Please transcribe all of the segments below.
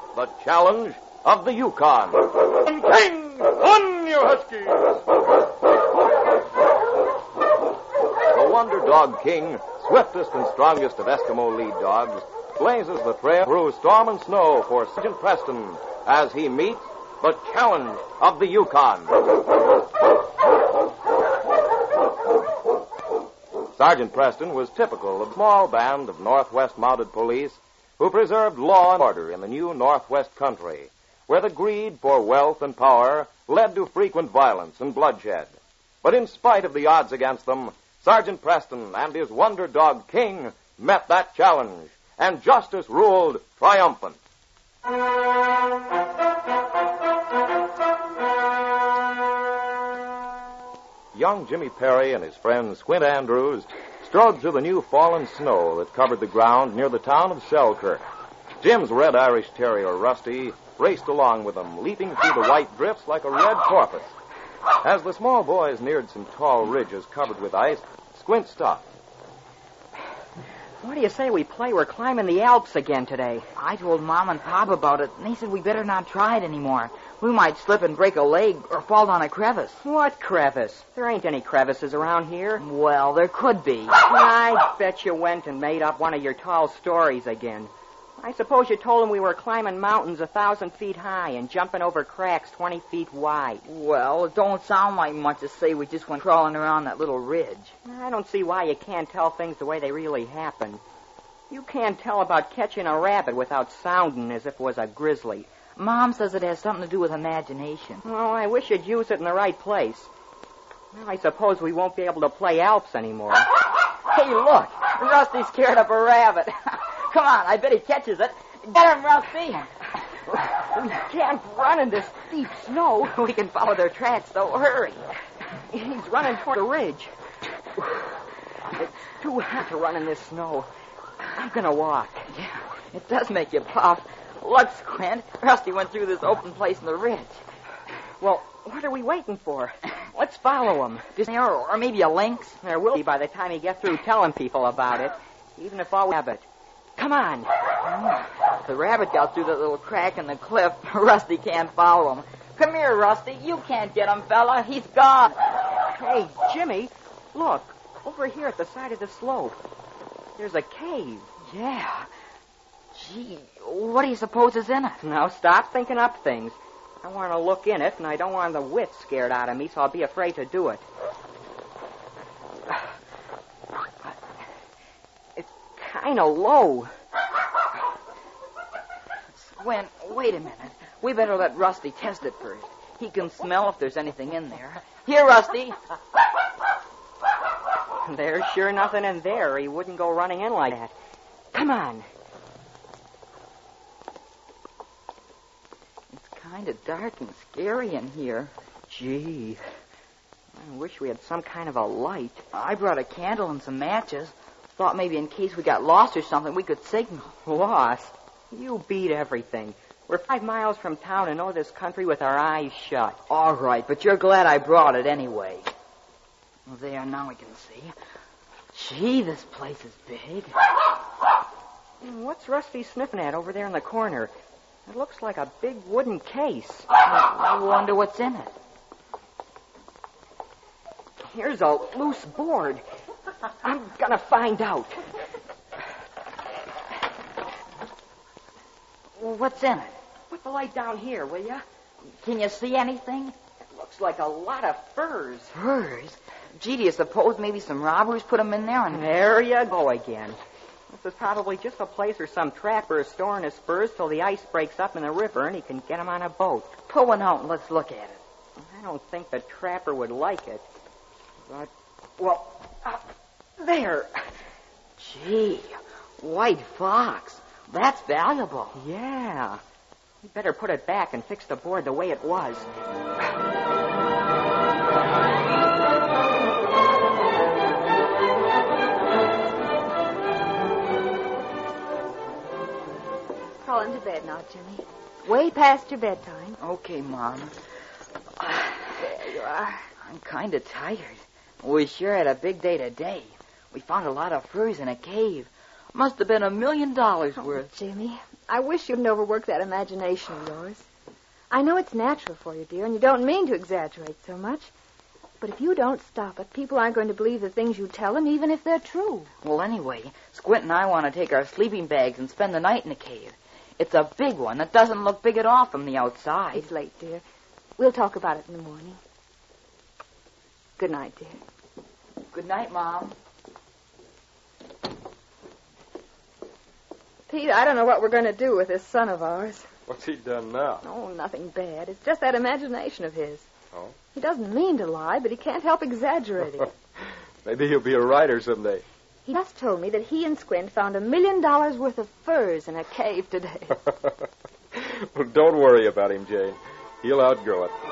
the challenge of the Yukon. King, on you Huskies! The Wonder Dog King, swiftest and strongest of Eskimo lead dogs, blazes the trail through storm and snow for Sergeant Preston as he meets the challenge of the Yukon. Sergeant Preston was typical of a small band of Northwest Mounted Police who preserved law and order in the new Northwest country, where the greed for wealth and power led to frequent violence and bloodshed. But in spite of the odds against them, Sergeant Preston and his Wonder Dog King met that challenge, and justice ruled triumphant. Young Jimmy Perry and his friend Squint Andrews strode through the new fallen snow that covered the ground near the town of Selkirk. Jim's red Irish Terrier, Rusty, raced along with them, leaping through the white drifts like a red porpoise. As the small boys neared some tall ridges covered with ice, Squint stopped. What do you say we play we're climbing the Alps again today? I told Mom and Pop about it, and they said we better not try it anymore. We might slip and break a leg or fall down a crevice. What crevice? There ain't any crevices around here. Well, there could be. I bet you went and made up one of your tall stories again. I suppose you told them we were climbing mountains 1,000 feet high and jumping over cracks 20 feet wide. Well, it don't sound like much to say we just went crawling around that little ridge. I don't see why you can't tell things the way they really happen. You can't tell about catching a rabbit without sounding as if it was a grizzly. Mom says it has something to do with imagination. Well, I wish you'd use it in the right place. Well, I suppose we won't be able to play Alps anymore. Hey, look! Rusty's scared of a rabbit. Come on, I bet he catches it. Get him, Rusty! We can't run in this deep snow. We can follow their tracks, though. Hurry. He's running toward the ridge. It's too hot to run in this snow. I'm going to walk. Yeah, it does make you puff. Look, Squint. Rusty went through this open place in the ridge. Well, what are we waiting for? Let's follow him. Or maybe a lynx. There will be by the time he gets through telling people about it, even if all rabbit. Come on. If the rabbit got through that little crack in the cliff, Rusty can't follow him. Come here, Rusty. You can't get him, fella. He's gone. Hey, Jimmy, look. Over here at the side of the slope. There's a cave. Yeah. Gee, what do you suppose is in it? Now, stop thinking up things. I want to look in it, and I don't want the wits scared out of me, so I'll be afraid to do it. It's kind of low. Squint, wait a minute. We better let Rusty test it first. He can smell if there's anything in there. Here, Rusty. There's sure nothing in there. He wouldn't go running in like that. Come on. It's kind of dark and scary in here. Gee, I wish we had some kind of a light. I brought a candle and some matches. Thought maybe in case we got lost or something, we could signal. Lost? You beat everything. We're 5 miles from town and know this country with our eyes shut. All right, but you're glad I brought it anyway. Well, there, now we can see. Gee, this place is big. What's Rusty sniffing at over there in the corner? It looks like a big wooden case. I wonder what's in it. Here's a loose board. I'm gonna find out. Well, what's in it? Put the light down here, will you? Can you see anything? It looks like a lot of furs. Furs? Gee, do you suppose maybe some robbers put them in there? And there you go again. This is probably just a place where some trapper is storing his furs till the ice breaks up in the river and he can get them on a boat. Pull one out and let's look at it. I don't think the trapper would like it. But, well, there. Gee, white fox. That's valuable. Yeah. You better put it back and fix the board the way it was. Crawl into bed now, Jimmy. Way past your bedtime. Okay, Mom. There you are. I'm kind of tired. We sure had a big day today. We found a lot of furs in a cave. Must have been $1 million worth. Jimmy, I wish you wouldn't overwork that imagination of yours. I know it's natural for you, dear, and you don't mean to exaggerate so much. But if you don't stop it, people aren't going to believe the things you tell them, even if they're true. Well, anyway, Squint and I want to take our sleeping bags and spend the night in the cave. It's a big one that doesn't look big at all from the outside. It's late, dear. We'll talk about it in the morning. Good night, dear. Good night, Mom. Pete, I don't know what we're going to do with this son of ours. What's he done now? Oh, nothing bad. It's just that imagination of his. Oh? He doesn't mean to lie, but he can't help exaggerating. Maybe he'll be a writer someday. He just told me that he and Squint found $1 million worth of furs in a cave today. Well, don't worry about him, Jane. He'll outgrow it.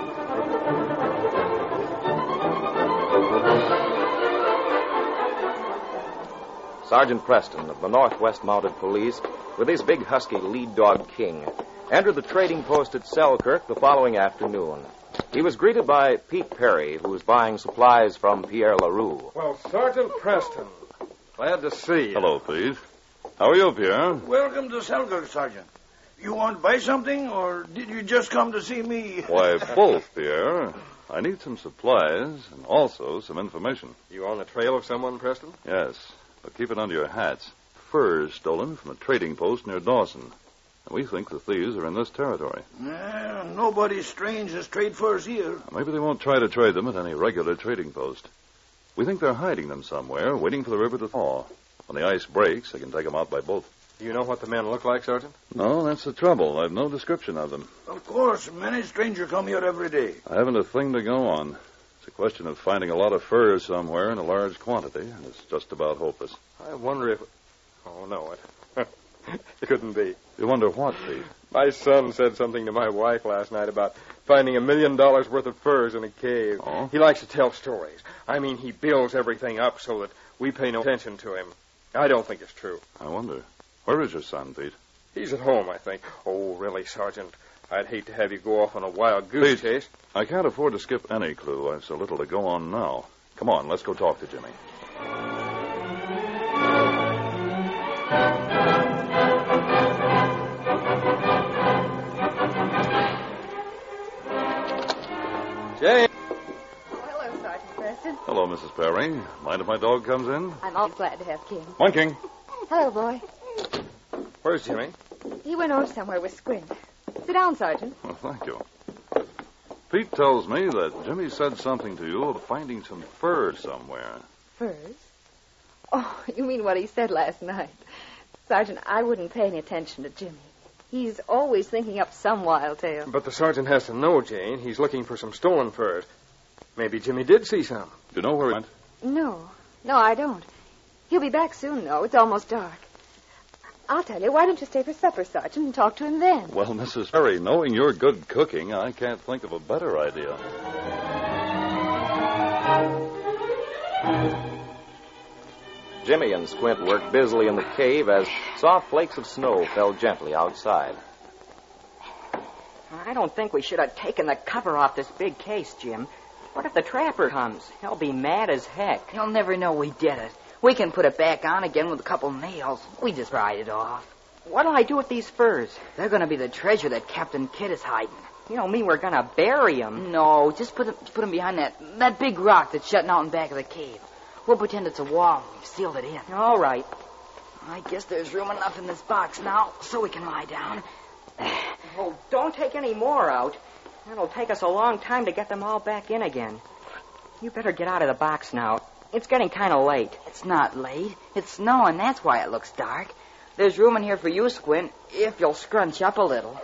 Sergeant Preston of the Northwest Mounted Police, with his big husky lead dog King, entered the trading post at Selkirk the following afternoon. He was greeted by Pete Perry, who was buying supplies from Pierre LaRue. Well, Sergeant Preston, glad to see you. Hello, Pete. How are you, Pierre? Welcome to Selkirk, Sergeant. You want to buy something, or did you just come to see me? Why, both, Pierre. I need some supplies and also some information. You on the trail of someone, Preston? Yes, but keep it under your hats. Furs stolen from a trading post near Dawson. And we think the thieves are in this territory. Nobody strange as trade furs here. Maybe they won't try to trade them at any regular trading post. We think they're hiding them somewhere, waiting for the river to thaw. When the ice breaks, they can take them out by boat. Do you know what the men look like, Sergeant? No, that's the trouble. I've no description of them. Of course, many strangers come here every day. I haven't a thing to go on. It's a question of finding a lot of furs somewhere in a large quantity, and it's just about hopeless. I wonder if... Oh, no, it couldn't be. You wonder what, Pete? My son said something to my wife last night about finding $1 million worth of furs in a cave. Oh? He likes to tell stories. I mean, he builds everything up so that we pay no attention to him. I don't think it's true. I wonder. Where is your son, Pete? He's at home, I think. Oh, really, Sergeant? I'd hate to have you go off on a wild goose Pete, chase. I can't afford to skip any clue. I've so little to go on now. Come on, let's go talk to Jimmy. Jane! Oh, hello, Sergeant Preston. Hello, Mrs. Perry. Mind if my dog comes in? I'm always glad to have King. Come on, King. Hello, boy. Where's Jimmy? He went over somewhere with Squint. Sit down, Sergeant. Well, thank you. Pete tells me that Jimmy said something to you of finding some furs somewhere. Furs? Oh, you mean what he said last night. Sergeant, I wouldn't pay any attention to Jimmy. He's always thinking up some wild tale. But the sergeant has to know, Jane. He's looking for some stolen furs. Maybe Jimmy did see some. Do you know where he went? No, I don't. He'll be back soon, though. It's almost dark. I'll tell you, why don't you stay for supper, Sergeant, and talk to him then? Well, Mrs. Perry, knowing your good cooking, I can't think of a better idea. Jimmy and Squint worked busily in the cave as soft flakes of snow fell gently outside. I don't think we should have taken the cover off this big case, Jim. What if the trapper comes? He'll be mad as heck. He'll never know we did it. We can put it back on again with a couple nails. We just ride it off. What'll I do with these furs? They're going to be the treasure that Captain Kidd is hiding. You don't mean we're going to bury them? No, just put them behind that big rock that's shutting out in back of the cave. We'll pretend it's a wall and we've sealed it in. All right. I guess there's room enough in this box now so we can lie down. Oh, don't take any more out. It'll take us a long time to get them all back in again. You better get out of the box now. It's getting kind of late. It's not late. It's snowing. That's why it looks dark. There's room in here for you, Squint, if you'll scrunch up a little.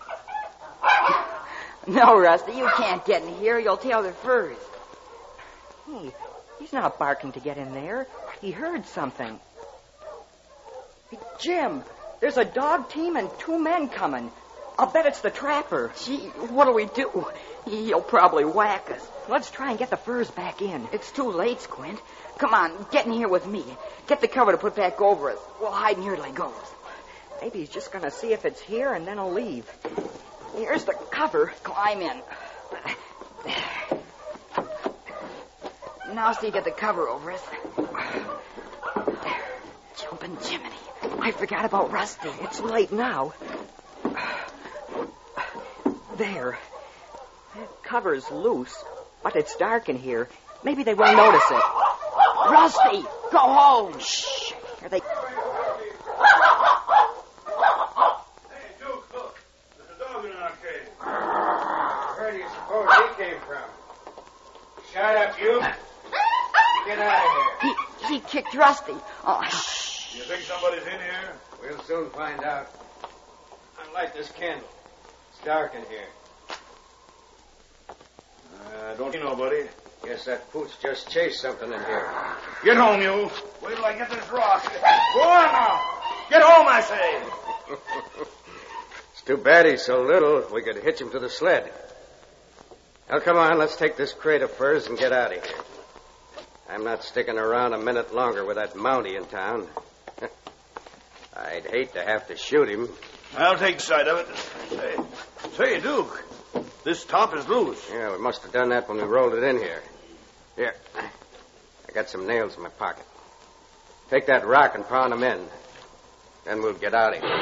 No, Rusty, you can't get in here. You'll tear the furs. Hey, he's not barking to get in there. He heard something. Hey, Jim, there's a dog team and 2 men coming. I'll bet it's the trapper. Gee, what'll we do? He'll probably whack us. Let's try and get the furs back in. It's too late, Squint. Come on, get in here with me. Get the cover to put back over us. We'll hide in here till he goes. Maybe he's just going to see if it's here and then he'll leave. Here's the cover. Climb in. Now see you get the cover over us. There. Jumping Jiminy. I forgot about Rusty. It's late now. There. The cover's loose, but it's dark in here. Maybe they won't notice it. Rusty, go home. Shh. Are they... Hey, Duke, look. There's a dog in our cage. Where do you suppose he came from? Shut up, you. Get out of here. He kicked Rusty. Oh, shh. You think somebody's in here? We'll soon find out. Light this candle. It's dark in here. Don't see nobody. Guess that pooch just chased something in here. Get home, you. Wait till I get this rock. Go on now. Get home, I say. It's too bad he's so little. We could hitch him to the sled. Now, come on. Let's take this crate of furs and get out of here. I'm not sticking around a minute longer with that Mountie in town. I'd hate to have to shoot him. I'll take sight of it. Say, Duke, this top is loose. Yeah, we must have done that when we rolled it in here. Here. I got some nails in my pocket. Take that rock and pound them in. Then we'll get out of here.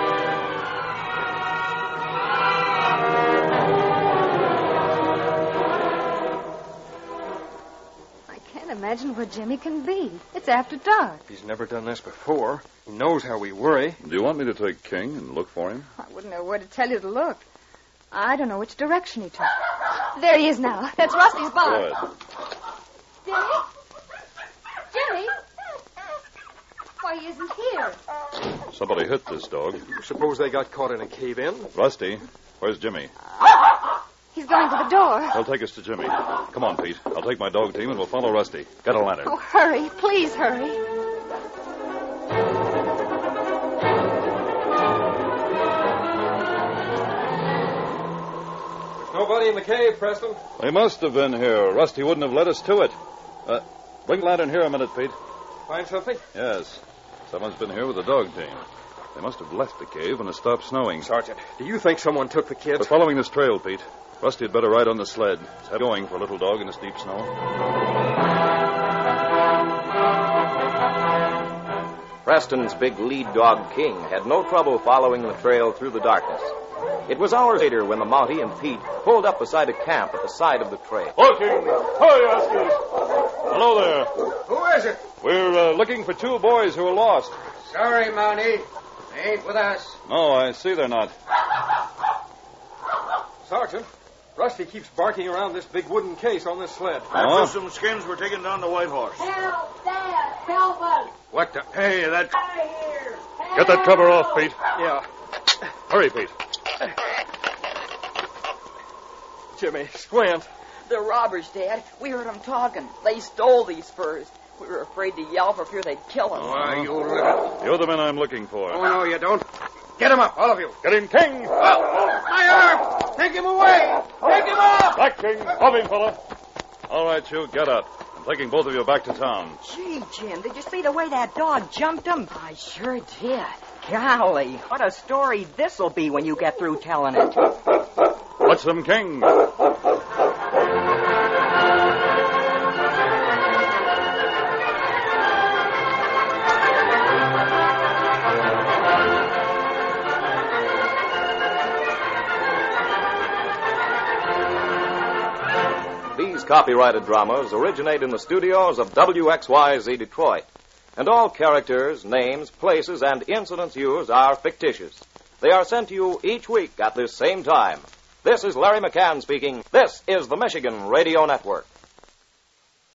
I can't imagine where Jimmy can be. It's after dark. He's never done this before. He knows how we worry. Do you want me to take King and look for him? I wouldn't know where to tell you to look. I don't know which direction he took. There he is now. That's Rusty's barn. Good. Jimmy? Jimmy? Why, he isn't here. Somebody hit this dog. Suppose they got caught in a cave-in? Rusty, where's Jimmy? He's going to the door. He'll take us to Jimmy. Come on, Pete. I'll take my dog team and we'll follow Rusty. Get a lantern. Oh, hurry. Please hurry. Nobody in the cave, Preston. They must have been here. Rusty wouldn't have led us to it. Bring the lantern here a minute, Pete. Find something? Yes. Someone's been here with a dog team. They must have left the cave when it stopped snowing. Sergeant, do you think someone took the kid? We're following this trail, Pete. Rusty had better ride on the sled. It's heavy going for a little dog in this deep snow. Preston's big lead dog, King, had no trouble following the trail through the darkness. It was hours later when the Mountie and Pete pulled up beside a camp at the side of the trail. Oh, King! Hi, Huskies! Hello there. Who is it? We're looking for two boys who are lost. Sorry, Mountie. They ain't with us. No, I see they're not. Sergeant, Rusty keeps barking around this big wooden case on this sled. After some skins were taken down to White Horse. Help, Dad! Help us! What the... Hey, that... Out of here! Get that cover off, Pete. Yeah. Hurry, Pete. Jimmy, Squint. They're robbers, Dad. We heard them talking. They stole these furs. We were afraid to yell for fear they'd kill us. Why, you little... You're the men I'm looking for. Oh, no, you don't. Get him up, all of you. Get him, King! My arm! Take him away! Take him up! Back, King! Help him, fella. All right, you, get up. I'm taking both of you back to town. Gee, Jim, did you see the way that dog jumped him? I sure did. Golly, what a story this'll be when you get through telling it. Watch them, King. These copyrighted dramas originate in the studios of WXYZ Detroit, and all characters, names, places, and incidents used are fictitious. They are sent to you each week at this same time. This is Larry McCann speaking. This is the Michigan Radio Network.